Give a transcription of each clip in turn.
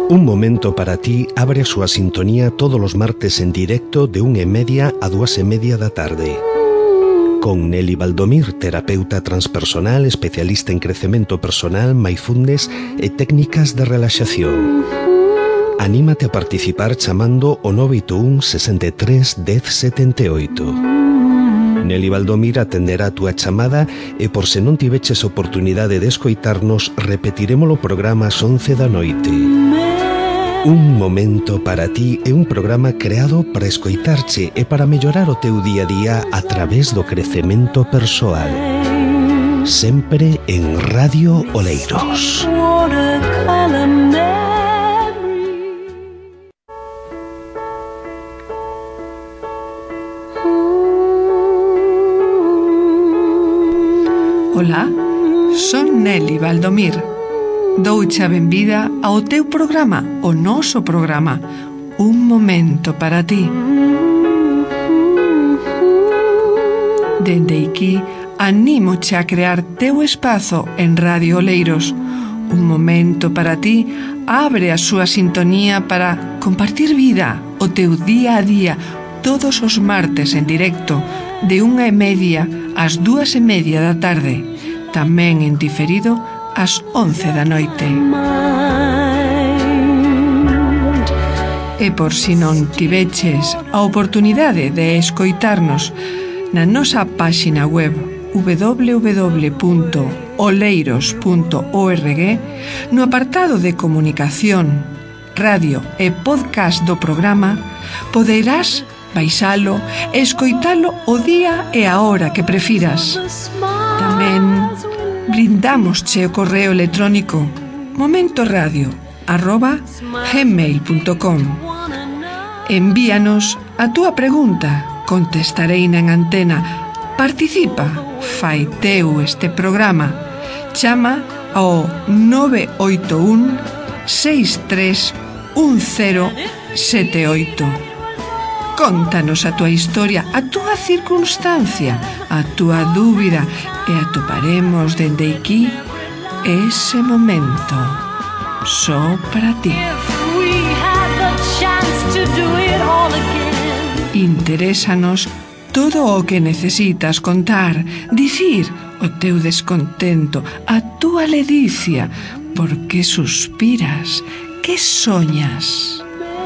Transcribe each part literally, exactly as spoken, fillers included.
Un momento para ti abre a súa sintonía todos os martes en directo de unha e media a dúas e media da tarde. Con Nelly Valdomir, terapeuta transpersonal, especialista en crecemento personal, mindfulness e técnicas de relaxación. Anímate a participar chamando o nove oito un, sesenta e tres, dez, setenta e oito. Nelly Valdomir atenderá a túa chamada e por se non tiveches oportunidade de escoitarnos, repetiremos o programa ás once da noite. Un momento para ti é un programa creado para escoitarche e para mellorar o teu día a día a través do crecemento persoal. Sempre en Radio Oleiros. Ola, son Nelly Valdomir. Douche a benvida ao teu programa, o noso programa, Un momento para ti. Dende aquí, anímoche a crear teu espazo en Radio Oleiros. Un momento para ti abre a súa sintonía para compartir vida, o teu día a día, todos os martes en directo, de unha e media ás dúas e media da tarde, tamén en diferido ás once da noite. E por si non tiveches a oportunidade de escoitarnos na nosa páxina web w w w punto oleiros punto org, no apartado de comunicación, radio e podcast do programa, poderás baixalo e escoitalo o día e a hora que prefiras. Tamén brindamosche o correo electrónico momentoradio arroba gmail punto com. Envíanos a túa pregunta, contestarei en antena. Participa, fai teu este programa. Chama ao nove oito un, seis tres un cero sete oito. Contanos a túa historia, a túa circunstancia, a túa dúbida e atoparemos dende aquí ese momento só para ti. Interésanos todo o que necesitas contar, dicir o teu descontento, a túa ledicia, por que suspiras, que soñas.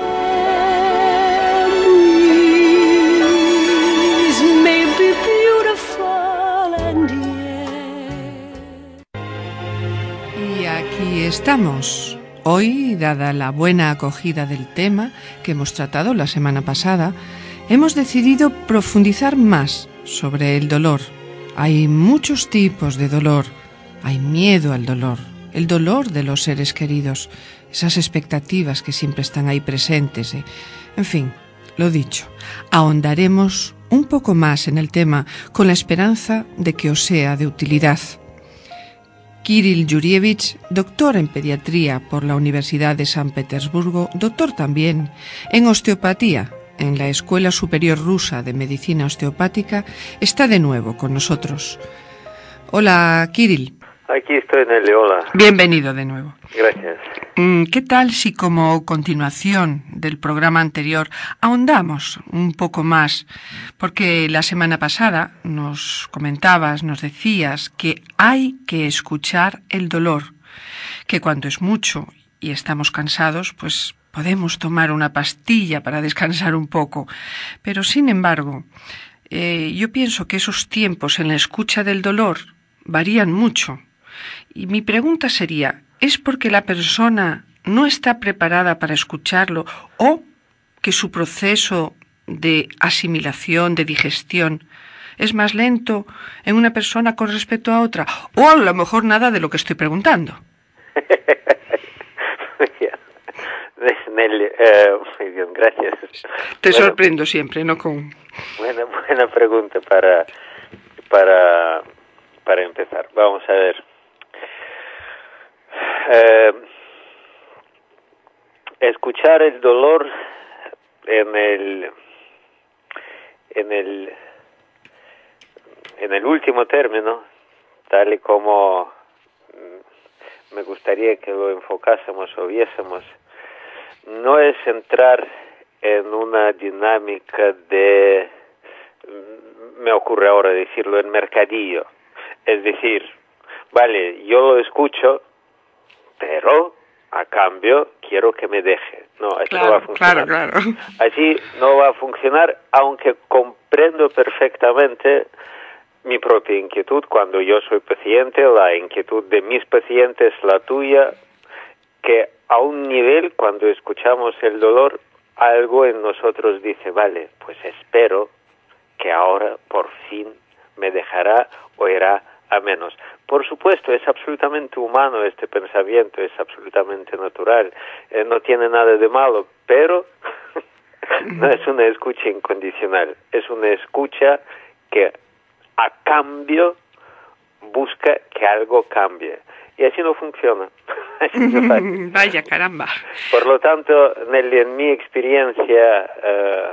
Estamos. Hoy, dada la buena acogida del tema que hemos tratado la semana pasada, hemos decidido profundizar más sobre el dolor. Hay muchos tipos de dolor. Hay miedo al dolor, el dolor de los seres queridos, esas expectativas que siempre están ahí presentes. ¿eh? En fin, lo dicho, ahondaremos un poco más en el tema con la esperanza de que os sea de utilidad. Kirill Yurievich, doctor en pediatría por la Universidad de San Petersburgo, doctor también en osteopatía en la Escuela Superior Rusa de Medicina Osteopática, está de nuevo con nosotros. Hola, Kirill. Aquí estoy, Nelly, hola. Bienvenido de nuevo. Gracias. ¿Qué tal si como continuación del programa anterior ahondamos un poco más? Porque la semana pasada nos comentabas, nos decías que hay que escuchar el dolor, que cuando es mucho y estamos cansados, pues podemos tomar una pastilla para descansar un poco. Pero sin embargo, eh, yo pienso que esos tiempos en la escucha del dolor varían mucho. Y mi pregunta sería, ¿es porque la persona no está preparada para escucharlo o que su proceso de asimilación, de digestión, es más lento en una persona con respecto a otra? O a lo mejor nada de lo que estoy preguntando. Nelly, eh, muy bien, gracias. Te bueno, sorprendo siempre, ¿no? Con... Buena, buena pregunta para, para, para empezar. Vamos a ver. Eh, escuchar el dolor en el en el en el último término, tal y como me gustaría que lo enfocásemos o viésemos, no es entrar en una dinámica de, me ocurre ahora decirlo, en mercadillo. Es decir, vale, yo lo escucho, pero a cambio quiero que me deje. No, así claro, no va a funcionar. Claro, claro. Así no va a funcionar, aunque comprendo perfectamente mi propia inquietud cuando yo soy paciente, la inquietud de mis pacientes, la tuya, que a un nivel, cuando escuchamos el dolor, algo en nosotros dice, vale, pues espero que ahora por fin me dejará o irá a menos. Por supuesto, es absolutamente humano este pensamiento, es absolutamente natural, eh, no tiene nada de malo, pero no es una escucha incondicional, es una escucha que a cambio busca que algo cambie. Y así no funciona. Así de fácil. Vaya, caramba. Por lo tanto, Nelly, en mi experiencia, eh,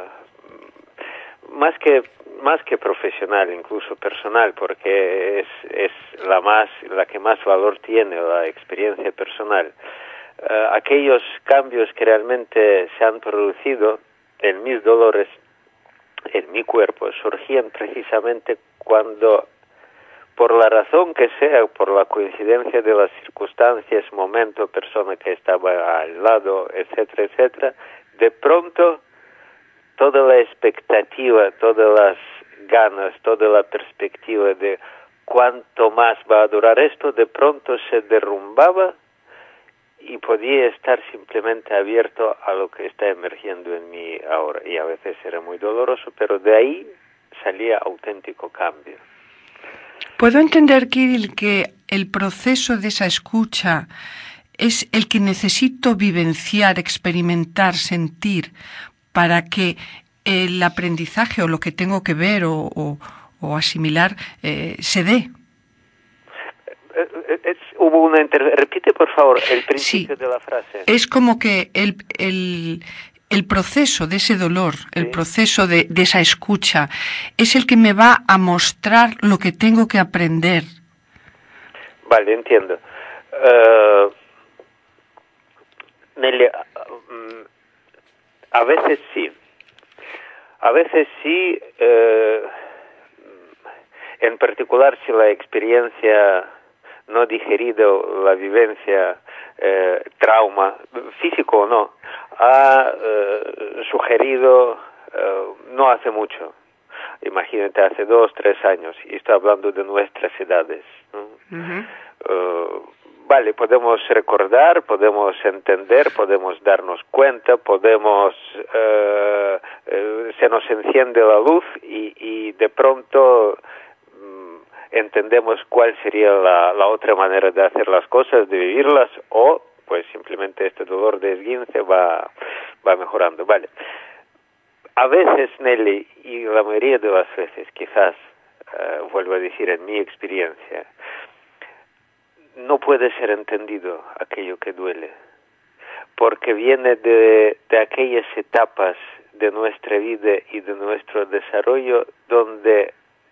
más que más que profesional, incluso personal, porque es es la más la que más valor tiene, la experiencia personal. Uh, aquellos cambios que realmente se han producido en mis dolores, en mi cuerpo, surgían precisamente cuando, por la razón que sea, por la coincidencia de las circunstancias, momento, persona que estaba al lado, etcétera, etcétera, de pronto toda la expectativa, todas las ganas, toda la perspectiva de cuánto más va a durar esto, de pronto se derrumbaba y podía estar simplemente abierto a lo que está emergiendo en mí ahora. Y a veces era muy doloroso, pero de ahí salía auténtico cambio. ¿Puedo entender, Kirill, que el proceso de esa escucha es el que necesito vivenciar, experimentar, sentir, para que el aprendizaje o lo que tengo que ver o, o, o asimilar eh, se dé? Es, hubo una inter... Repite, por favor, el principio sí, de la frase. Es como que el, el, el proceso de ese dolor, ¿sí? El proceso de, de esa escucha, es el que me va a mostrar lo que tengo que aprender. Vale, entiendo. Uh, Nelly, uh, a veces sí. A veces sí, uh, en particular si la experiencia no digerido, la vivencia, eh, trauma, físico o no, ha eh, sugerido eh, no hace mucho, imagínate hace dos, tres años, y estoy hablando de nuestras edades, ¿no? Uh-huh. Uh, vale, podemos recordar, podemos entender, podemos darnos cuenta, podemos, eh, eh, se nos enciende la luz y, y de pronto entendemos cuál sería la, la otra manera de hacer las cosas, de vivirlas, o pues simplemente este dolor de esguince va, va mejorando. Vale. A veces, Nelly, y la mayoría de las veces, quizás, uh, vuelvo a decir en mi experiencia, no puede ser entendido aquello que duele, porque viene de, de aquellas etapas de nuestra vida y de nuestro desarrollo donde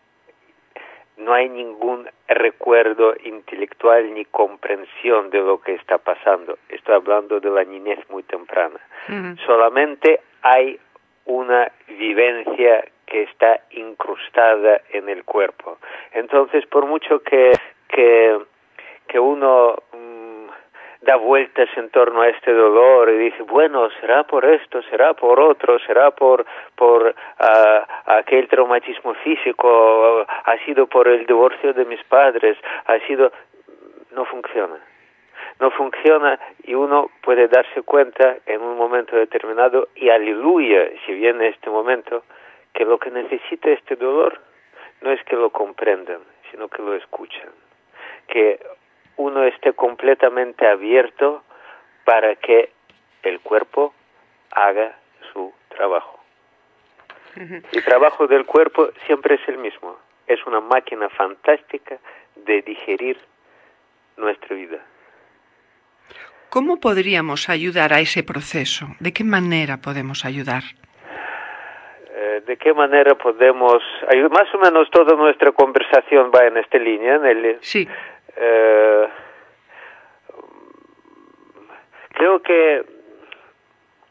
no hay ningún recuerdo intelectual ni comprensión de lo que está pasando. Estoy hablando de la niñez muy temprana. Uh-huh. Solamente hay una vivencia que está incrustada en el cuerpo. Entonces, por mucho que que, que uno mmm, da vueltas en torno a este dolor y dice, bueno, será por esto, será por otro, será por por uh, aquel traumatismo físico, ha sido por el divorcio de mis padres, ha sido... no funciona. No funciona y uno puede darse cuenta en un momento determinado, y aleluya si viene este momento, que lo que necesita este dolor no es que lo comprendan, sino que lo escuchen. Que uno esté completamente abierto para que el cuerpo haga su trabajo. Uh-huh. El trabajo del cuerpo siempre es el mismo. Es una máquina fantástica de digerir nuestra vida. ¿Cómo podríamos ayudar a ese proceso? ¿De qué manera podemos ayudar? Eh, ¿De qué manera podemos ayudar? Más o menos toda nuestra conversación va en esta línea, Nelly. Sí. Eh, creo que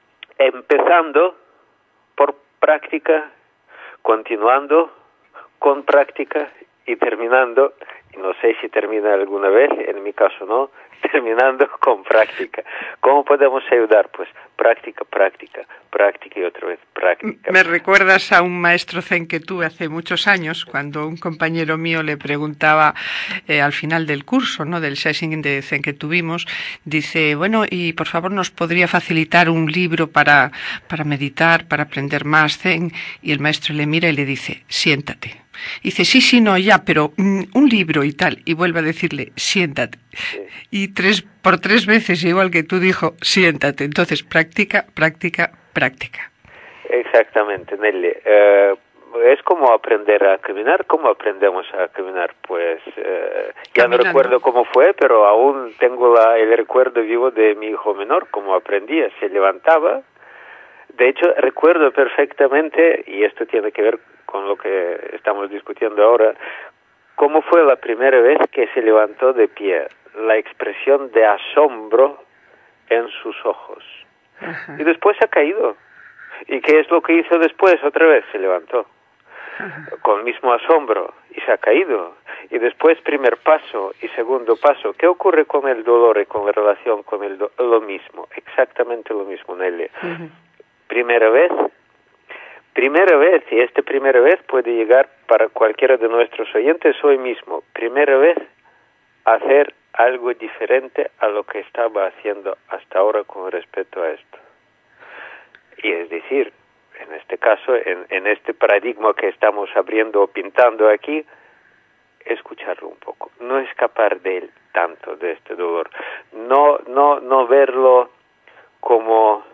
empezando por práctica, continuando con práctica y terminando, y no sé si termina alguna vez, en mi caso no, terminando con práctica. ¿Cómo podemos ayudar? Pues práctica, práctica, práctica y otra vez práctica. Me recuerdas a un maestro zen que tuve hace muchos años, cuando un compañero mío le preguntaba eh, al final del curso, ¿no?, del session de zen que tuvimos, dice, bueno, y por favor nos podría facilitar un libro para, para meditar, para aprender más zen, y el maestro le mira y le dice, siéntate. Y dice, sí, sí, no, ya, pero mm, un libro y tal. Y vuelve a decirle, siéntate. Sí. Y tres, por tres veces, igual que tú, dijo, siéntate. Entonces, práctica, práctica, práctica. Exactamente, Nelly. Eh, es como aprender a caminar. ¿Cómo aprendemos a caminar? Pues eh, ya no recuerdo cómo fue, pero aún tengo la, el recuerdo vivo de mi hijo menor, cómo aprendía. Se levantaba. De hecho, recuerdo perfectamente, y esto tiene que ver con lo que estamos discutiendo ahora, cómo fue la primera vez que se levantó de pie, la expresión de asombro en sus ojos. Ajá. Y después ha caído. ¿Y qué es lo que hizo después? Otra vez se levantó, ajá, con el mismo asombro, y se ha caído. Y después primer paso y segundo paso. ¿Qué ocurre con el dolor y con la relación con el do- lo mismo? Exactamente lo mismo, Nelly. Ajá. Primera vez, primera vez, y esta primera vez puede llegar para cualquiera de nuestros oyentes hoy mismo, primera vez hacer algo diferente a lo que estaba haciendo hasta ahora con respecto a esto. Y es decir, en este caso, en, en este paradigma que estamos abriendo o pintando aquí, escucharlo un poco, no escapar de él tanto, de este dolor, no, no, no verlo como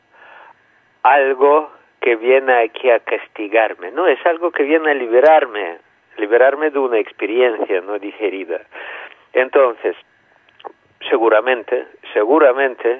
algo que viene aquí a castigarme, no, es algo que viene a liberarme, liberarme de una experiencia no digerida. Entonces, seguramente, seguramente,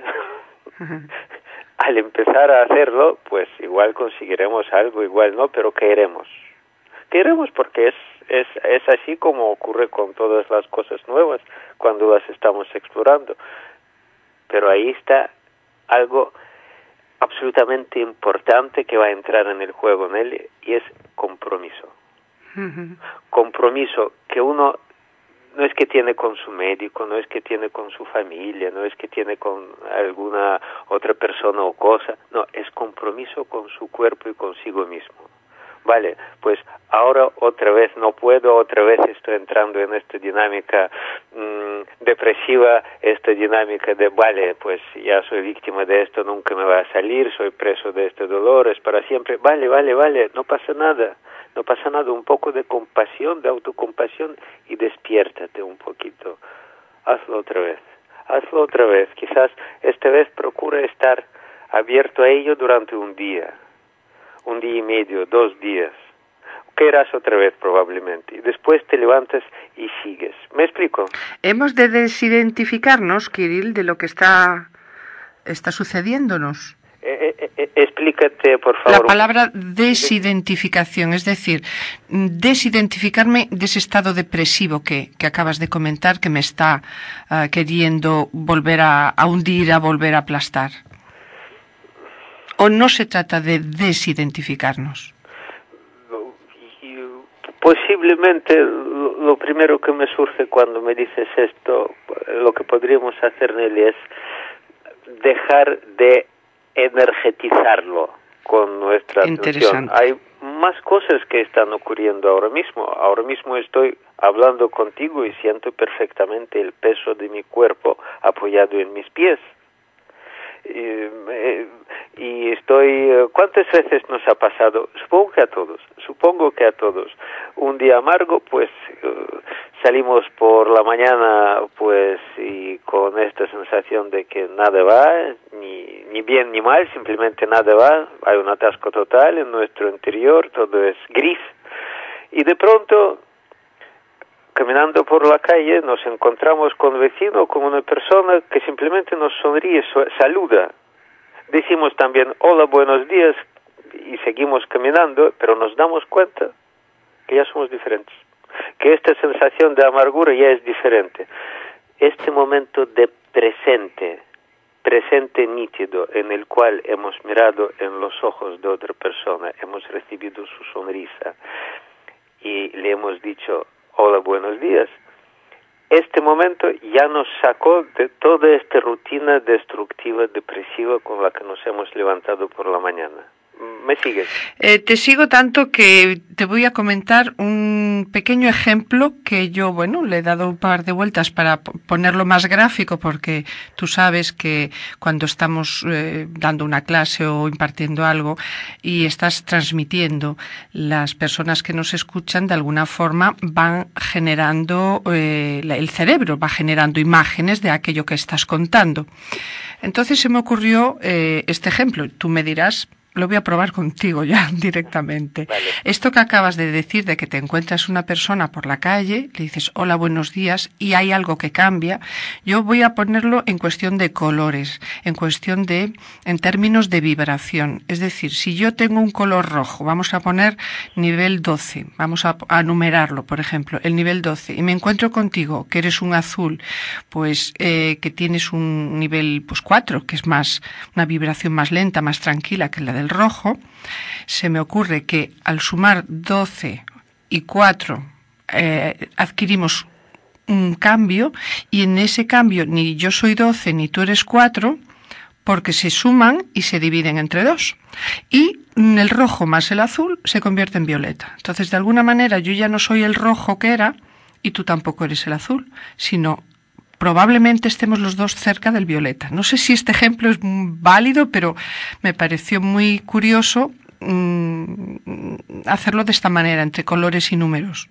al empezar a hacerlo, pues igual conseguiremos algo, igual no, pero queremos. Queremos porque es, es, es así como ocurre con todas las cosas nuevas cuando las estamos explorando. Pero ahí está algo absolutamente importante que va a entrar en el juego, Nelly, y es compromiso. Uh-huh. Compromiso que uno no es que tiene con su médico, no es que tiene con su familia, no es que tiene con alguna otra persona o cosa, no, es compromiso con su cuerpo y consigo mismo. Vale, pues ahora otra vez no puedo, otra vez estoy entrando en esta dinámica mmm, depresiva, esta dinámica de, vale, pues ya soy víctima de esto, nunca me va a salir, soy preso de este dolor, es para siempre, vale, vale, vale, no pasa nada, no pasa nada, un poco de compasión, de autocompasión y despiértate un poquito, hazlo otra vez, hazlo otra vez, quizás esta vez procura estar abierto a ello durante un día, un día y medio, dos días. ¿Qué harás otra vez probablemente? Y después te levantas y sigues. ¿Me explico? Hemos de desidentificarnos, Kirill, de lo que está, está sucediéndonos. Eh, eh, eh, explícate, por favor. La palabra desidentificación, es decir, desidentificarme de ese estado depresivo que, que acabas de comentar, que me está uh, queriendo volver a, a hundir, a volver a aplastar. ¿O no se trata de desidentificarnos? Posiblemente lo primero que me surge cuando me dices esto, lo que podríamos hacer, Nelly, es dejar de energetizarlo con nuestra atención. Hay más cosas que están ocurriendo ahora mismo. Ahora mismo estoy hablando contigo y siento perfectamente el peso de mi cuerpo apoyado en mis pies. Y, y estoy, ¿cuántas veces nos ha pasado? Supongo que a todos, supongo que a todos. Un día amargo, pues uh, salimos por la mañana, pues, y con esta sensación de que nada va, ni, ni bien ni mal, simplemente nada va, hay un atasco total en nuestro interior, todo es gris, y de pronto, caminando por la calle, nos encontramos con un vecino, con una persona que simplemente nos sonríe, saluda. Decimos también, hola, buenos días, y seguimos caminando, pero nos damos cuenta que ya somos diferentes, que esta sensación de amargura ya es diferente. Este momento de presente, presente nítido en el cual hemos mirado en los ojos de otra persona, hemos recibido su sonrisa y le hemos dicho hola, buenos días, este momento ya nos sacó de toda esta rutina destructiva, depresiva con la que nos hemos levantado por la mañana. ¿Me sigues? Eh, te sigo tanto que te voy a comentar un pequeño ejemplo que yo, bueno, le he dado un par de vueltas para ponerlo más gráfico, porque tú sabes que cuando estamos eh, dando una clase o impartiendo algo y estás transmitiendo, las personas que nos escuchan de alguna forma van generando, eh, el cerebro va generando imágenes de aquello que estás contando. Entonces se me ocurrió eh, este ejemplo. Tú me dirás, lo voy a probar contigo ya directamente. Vale. Esto que acabas de decir, de que te encuentras una persona por la calle, le dices hola, buenos días, y hay algo que cambia, yo voy a ponerlo en cuestión de colores, en cuestión de, en términos de vibración. Es decir, si yo tengo un color rojo, vamos a poner nivel doce, vamos a, a numerarlo, por ejemplo, el nivel doce, y me encuentro contigo, que eres un azul, pues eh, que tienes un nivel pues cuatro, que es más, una vibración más lenta, más tranquila que la del rojo, se me ocurre que al sumar doce y cuatro eh, adquirimos un cambio, y en ese cambio ni yo soy doce ni tú eres cuatro, porque se suman y se dividen entre dos, y el rojo más el azul se convierte en violeta. Entonces, de alguna manera, yo ya no soy el rojo que era y tú tampoco eres el azul, sino probablemente estemos los dos cerca del violeta. No sé si este ejemplo es válido, pero me pareció muy curioso mmm, hacerlo de esta manera, entre colores y números.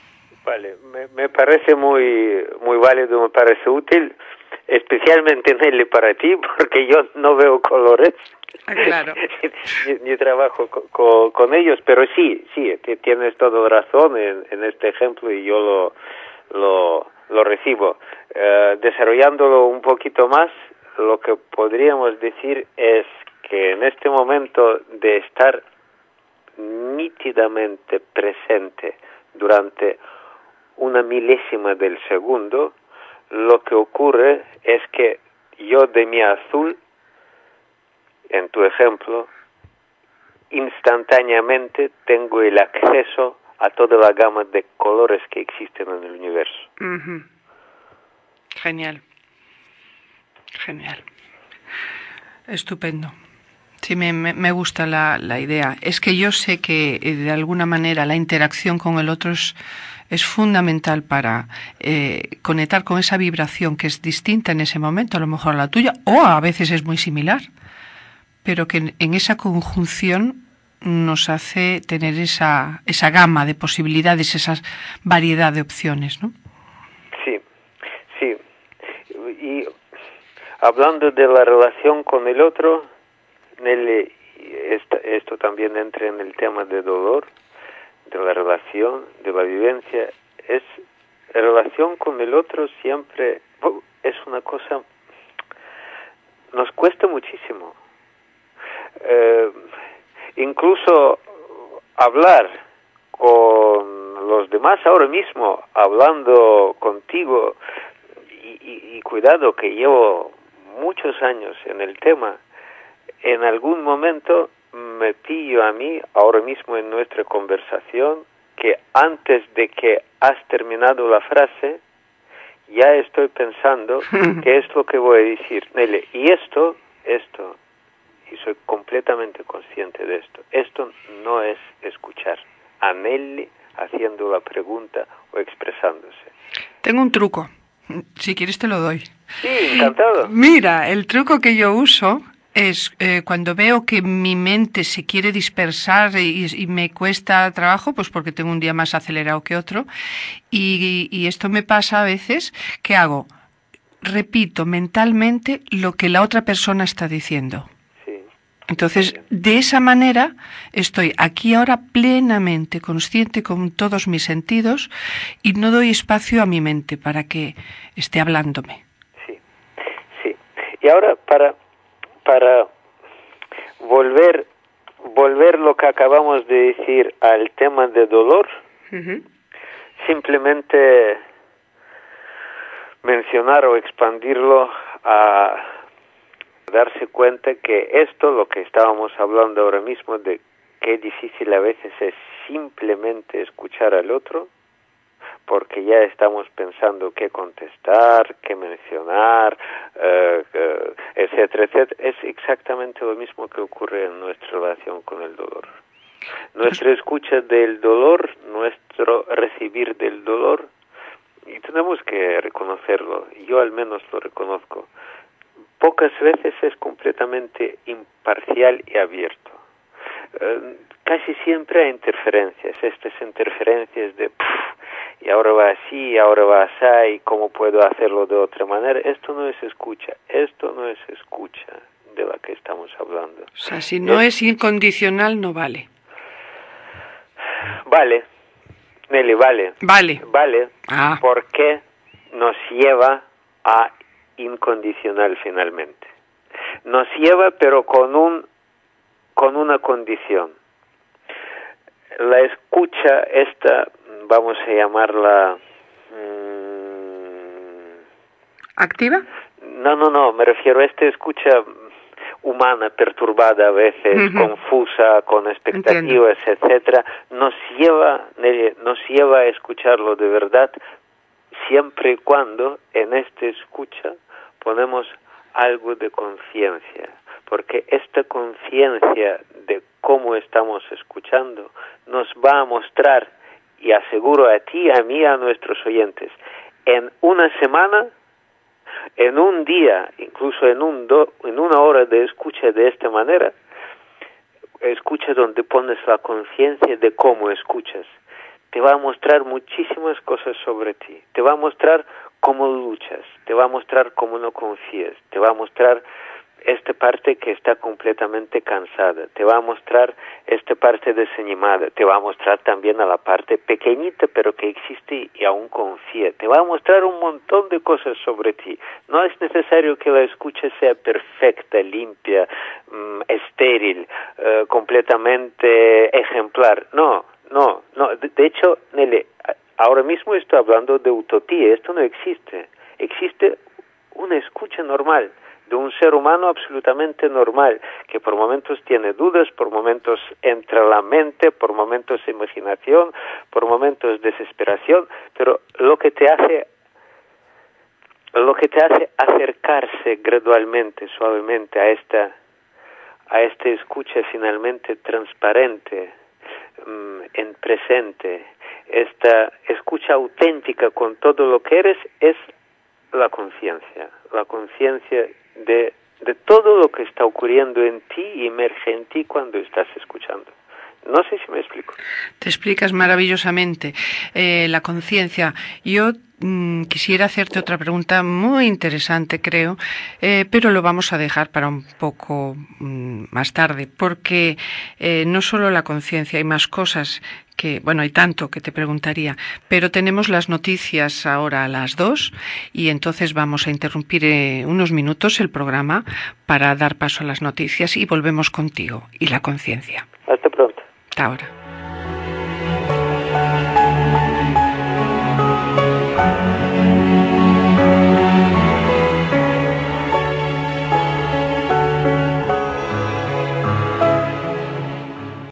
Vale, me, me parece muy muy válido, me parece útil, especialmente Nelly para ti, porque yo no veo colores. Ah, claro. ni, ni trabajo con, con, con ellos, pero sí, sí, tienes toda razón en, en este ejemplo y yo lo lo, lo recibo. Uh, desarrollándolo un poquito más, lo que podríamos decir es que en este momento de estar nítidamente presente durante una milésima del segundo, lo que ocurre es que yo de mi azul, en tu ejemplo, instantáneamente tengo el acceso a toda la gama de colores que existen en el universo. Uh-huh. Genial. Genial. Estupendo. Sí, me, me gusta la, la idea. Es que yo sé que eh, de alguna manera la interacción con el otro es, es fundamental para eh, conectar con esa vibración que es distinta en ese momento, a lo mejor a la tuya, o a veces es muy similar, pero que en, en esa conjunción nos hace tener esa, esa gama de posibilidades, esa variedad de opciones, ¿no? Sí, sí. Y hablando de la relación con el otro, Nelly, esto, esto también entra en el tema de dolor, de la relación, de la vivencia. Es la relación con el otro siempre es una cosa, nos cuesta muchísimo. Eh, incluso hablar con los demás ahora mismo, hablando contigo, y, y, y cuidado que llevo muchos años en el tema, en algún momento me pillo a mí, ahora mismo en nuestra conversación, que antes de que has terminado la frase, ya estoy pensando qué es lo que voy a decir. Nelly, y esto, esto, y soy completamente consciente de esto, esto no es escuchar a Nelly haciendo la pregunta o expresándose. Tengo un truco, si quieres te lo doy. Sí, encantado. Mira, el truco que yo uso es eh, cuando veo que mi mente se quiere dispersar y, y me cuesta trabajo, pues porque tengo un día más acelerado que otro, y, y esto me pasa a veces, ¿qué hago? Repito mentalmente lo que la otra persona está diciendo. Sí. Entonces, de esa manera estoy aquí ahora plenamente consciente con todos mis sentidos y no doy espacio a mi mente para que esté hablándome. Sí, sí. Y ahora para para volver volver lo que acabamos de decir al tema de dolor, uh-huh. simplemente mencionar o expandirlo a darse cuenta que esto, lo que estábamos hablando ahora mismo, de qué difícil a veces es simplemente escuchar al otro, porque ya estamos pensando qué contestar, qué mencionar, eh, eh, etcétera, etcétera. Es exactamente lo mismo que ocurre en nuestra relación con el dolor. Nuestra escucha del dolor, nuestro recibir del dolor, y tenemos que reconocerlo, yo al menos lo reconozco, pocas veces es completamente imparcial y abierto. Eh, casi siempre hay interferencias, estas interferencias de pff, y ahora va así, y ahora va así, y cómo puedo hacerlo de otra manera. Esto no es escucha, esto no es escucha de la que estamos hablando. O sea, si no es, es incondicional, no vale. Vale, Nelly, vale. Vale. Vale, ah. porque nos lleva a incondicional finalmente. Nos lleva, pero con un con una condición. La escucha esta, vamos a llamarla mmm, ¿activa? No, no, no, me refiero a esta escucha humana, perturbada a veces, uh-huh. confusa, con expectativas, Entiendo. etcétera, nos lleva, nos lleva a escucharlo de verdad, siempre y cuando en esta escucha ponemos algo de conciencia, porque esta conciencia de cómo estamos escuchando nos va a mostrar, y aseguro a ti, a mí, a nuestros oyentes, en una semana, en un día, incluso en un do, en una hora de escucha de esta manera, escucha donde pones la conciencia de cómo escuchas, te va a mostrar muchísimas cosas sobre ti, te va a mostrar cómo luchas, te va a mostrar cómo no confías, te va a mostrar esta parte que está completamente cansada, te va a mostrar esta parte desanimada, te va a mostrar también a la parte pequeñita pero que existe y aún confía, te va a mostrar un montón de cosas sobre ti. No es necesario que la escucha sea perfecta, limpia, mmm, estéril, uh, completamente ejemplar, no, no, no, de, de hecho, Nelly, ahora mismo estoy hablando de utopía, esto no existe, existe una escucha normal, de un ser humano absolutamente normal, que por momentos tiene dudas, por momentos entra la mente, por momentos imaginación, por momentos desesperación, pero lo que te hace, lo que te hace acercarse gradualmente, suavemente a esta, a esta escucha finalmente transparente, mmm, en presente, esta escucha auténtica con todo lo que eres, es la conciencia, la conciencia de, de todo lo que está ocurriendo en ti y emerge en ti cuando estás escuchando. No sé si me explico. Te explicas maravillosamente. Eh, la conciencia. Yo mm, quisiera hacerte otra pregunta muy interesante, creo, eh, pero lo vamos a dejar para un poco mm, más tarde, porque eh, no solo la conciencia, hay más cosas que, bueno, hay tanto que te preguntaría, pero tenemos las noticias ahora a las dos y entonces vamos a interrumpir eh, unos minutos el programa para dar paso a las noticias y volvemos contigo y la conciencia. Hasta pronto. Hasta ahora.